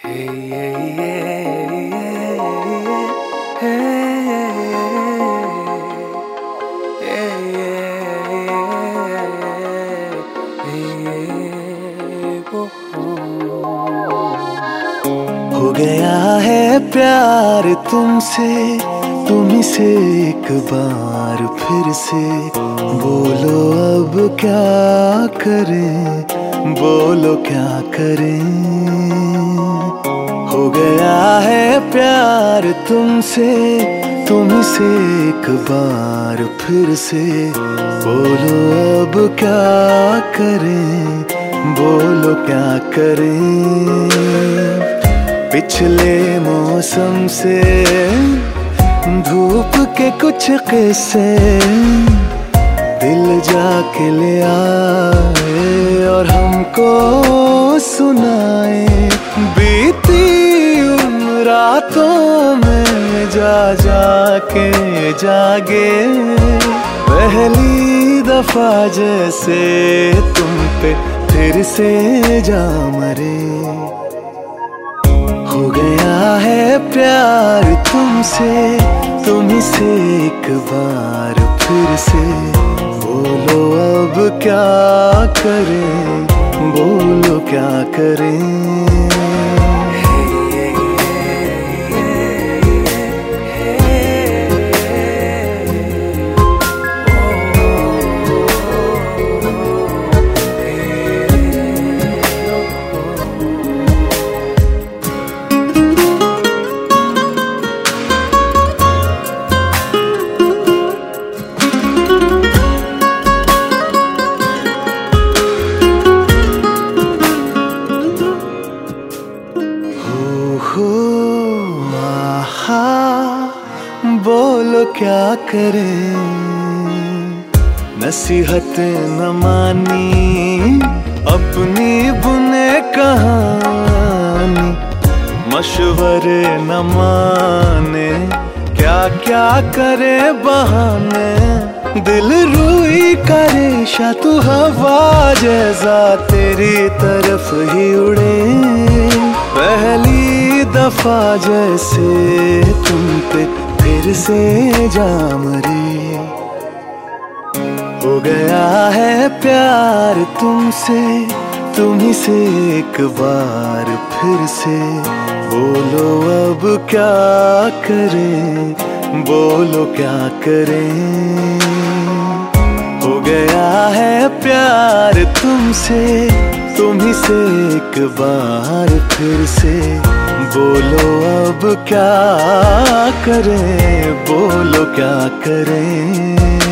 हो गया है प्यार तुमसे, तुम्ही से एक बार फिर से। बोलो अब क्या करें, बोलो क्या करें। हो गया है प्यार तुमसे, तुम्ही से एक बार फिर से। बोलो अब क्या करें, बोलो क्या करें। पिछले मौसम से धूप के कुछ किस्से दिल जाके ले आए और हमको सुनाए। बीती उन रातों में जा जाके जागे, पहली दफा जैसे तुम पे फिर से जा मरे। हो गया है प्यार तुमसे, तुम्ही से एक बार फिर से। बोलो अब क्या करें, बोलो क्या करें। बोलो क्या करें। नसीहत न मानी अपनी बुने कहानी, मशवरे न माने क्या क्या करे बहाने। दिल रुई का रेशा तू हवा जैसा तेरी तरफ ही उड़े। पहली दफा जैसे तुम पे फिर से जा मरे। हो गया है प्यार तुमसे, तुम्ही से एक बार फिर से। बोलो अब क्या करें, बोलो क्या करें। हो गया है प्यार तुमसे, तुम्ही से एक बार फिर से। बोलो अब क्या करें, बोलो क्या करें।